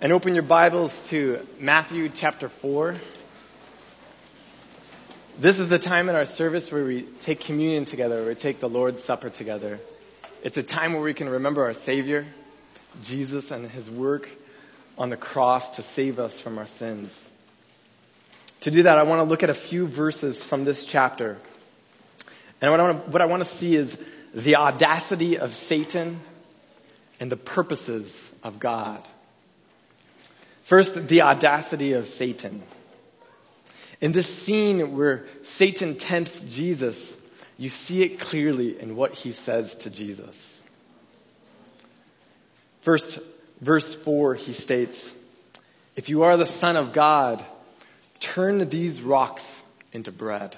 And open your Bibles to Matthew chapter 4. This is the time in our service where we take communion together, where we take the Lord's Supper together. It's a time where we can remember our Savior, Jesus, and His work on the cross to save us from our sins. To do that, I want to look at a few verses from this chapter. And what I want to see is the audacity of Satan and the purposes of God. First, the audacity of Satan. In this scene where Satan tempts Jesus, you see it clearly in what he says to Jesus. First, verse 4, he states, "If you are the Son of God, turn these rocks into bread."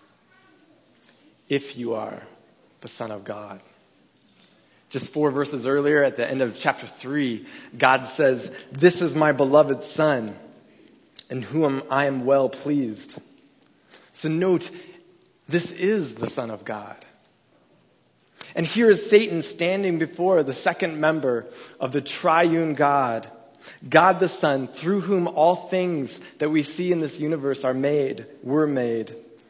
If you are the Son of God. Just 4 verses earlier, at the end of chapter 3, God says, "This is my beloved Son, in whom I am well pleased." So note, this is the Son of God. And here is Satan standing before the second member of the triune God, God the Son, through whom all things that we see in this universe were made,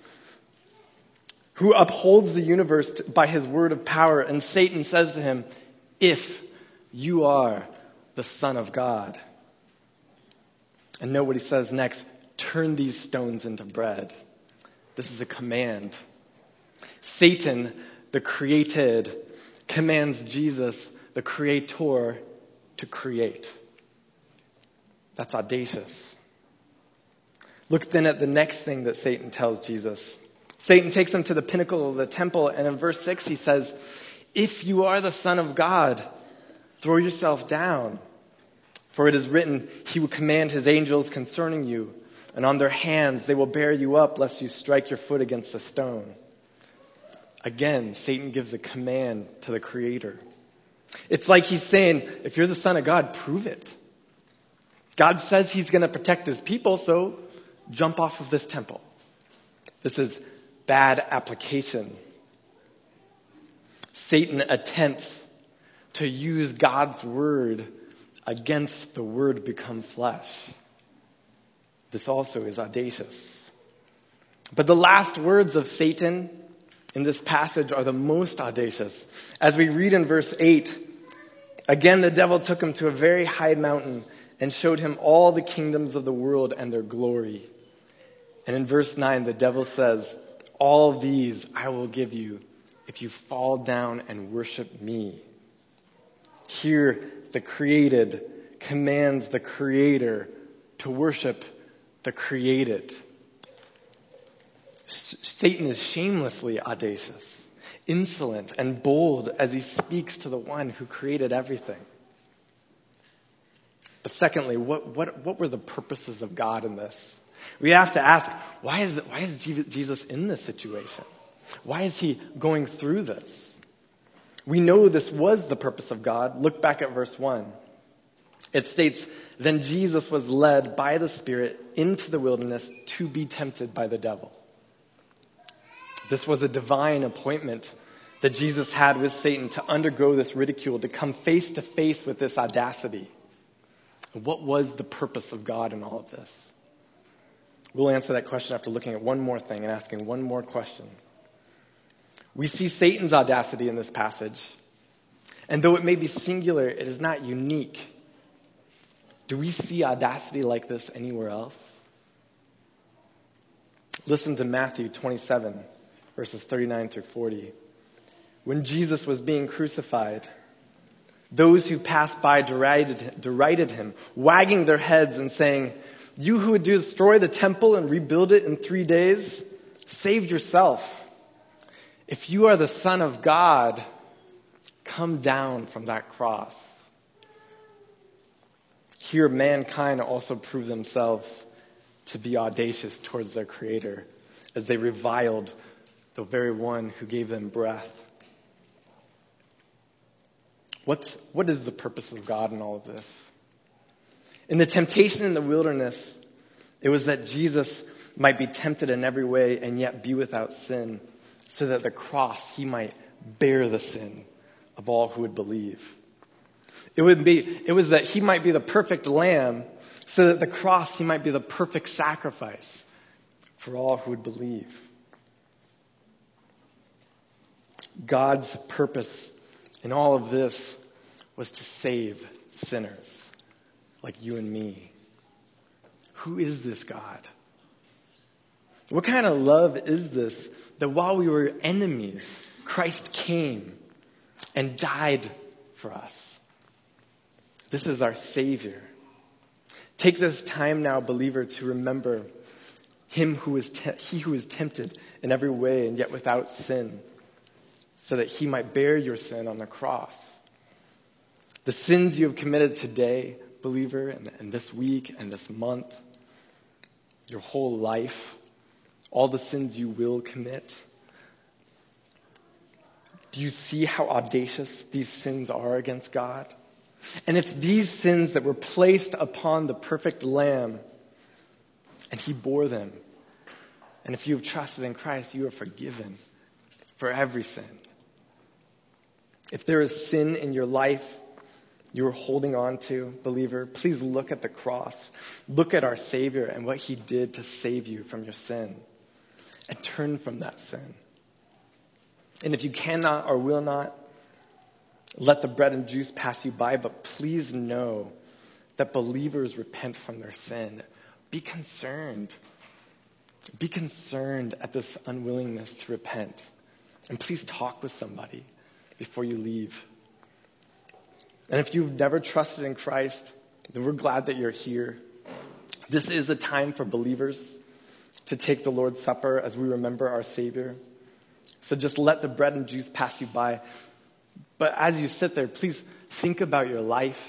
who upholds the universe by his word of power. And Satan says to him, "If you are the Son of God." And note what he says next, "Turn these stones into bread." This is a command. Satan, the created, commands Jesus, the creator, to create. That's audacious. Look then at the next thing that Satan tells Jesus. Satan takes him to the pinnacle of the temple, and in verse 6 he says, "If you are the Son of God, throw yourself down. For it is written, He will command His angels concerning you, and on their hands they will bear you up, lest you strike your foot against a stone." Again, Satan gives a command to the Creator. It's like he's saying, if you're the Son of God, prove it. God says He's going to protect His people, so jump off of this temple. This is bad application. Satan attempts to use God's word against the word become flesh. This also is audacious. But the last words of Satan in this passage are the most audacious. As we read in verse 8, "Again the devil took him to a very high mountain and showed him all the kingdoms of the world and their glory." And in verse 9, the devil says, "All these I will give you if you fall down and worship me." Here, the created commands the Creator to worship the created. Satan is shamelessly audacious, insolent, and bold as he speaks to the one who created everything. But secondly, what were the purposes of God in this? We have to ask, why is Jesus in this situation? Why is He going through this? We know this was the purpose of God. Look back at verse 1. It states, "Then Jesus was led by the Spirit into the wilderness to be tempted by the devil." This was a divine appointment that Jesus had with Satan to undergo this ridicule, to come face to face with this audacity. What was the purpose of God in all of this? We'll answer that question after looking at one more thing and asking one more question. We see Satan's audacity in this passage, and though it may be singular, it is not unique. Do we see audacity like this anywhere else? Listen to Matthew 27, verses 39 through 40. "When Jesus was being crucified, those who passed by derided him, wagging their heads and saying, 'You who would destroy the temple and rebuild it in 3 days, save yourself. If you are the Son of God, come down from that cross.' Here, mankind also proved themselves to be audacious towards their Creator as they reviled the very one who gave them breath. What is the purpose of God in all of this? In the temptation in the wilderness, it was that Jesus might be tempted in every way and yet be without sin, so that at the cross He might bear the sin of all who would believe. It was that he might be the perfect lamb, so that at the cross he might be the perfect sacrifice for all who would believe. God's purpose in all of this was to save sinners like you and me. Who is this God? What kind of love is this that while we were enemies, Christ came and died for us? This is our Savior. Take this time now, believer, to remember he who is tempted in every way and yet without sin, so that he might bear your sin on the cross. The sins you have committed today, believer, and this week and this month, your whole life, all the sins you will commit. Do you see how audacious these sins are against God? And it's these sins that were placed upon the perfect Lamb, and he bore them. And if you have trusted in Christ, you are forgiven for every sin. If there is sin in your life you are holding on to, believer, please look at the cross. Look at our Savior and what he did to save you from your sin. And turn from that sin. And if you cannot or will not, let the bread and juice pass you by, but please know that believers repent from their sin. Be concerned. Be concerned at this unwillingness to repent. And please talk with somebody before you leave. And if you've never trusted in Christ, then we're glad that you're here. This is a time for believers to take the Lord's Supper as we remember our Savior. So just let the bread and juice pass you by. But as you sit there, please think about your life.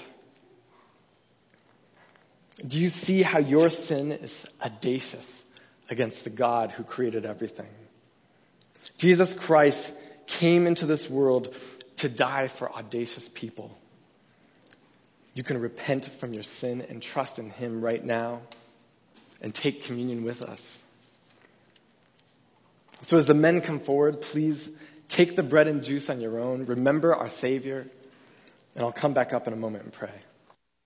Do you see how your sin is audacious against the God who created everything? Jesus Christ came into this world to die for audacious people. You can repent from your sin and trust in him right now and take communion with us. So as the men come forward, please take the bread and juice on your own. Remember our Savior, and I'll come back up in a moment and pray.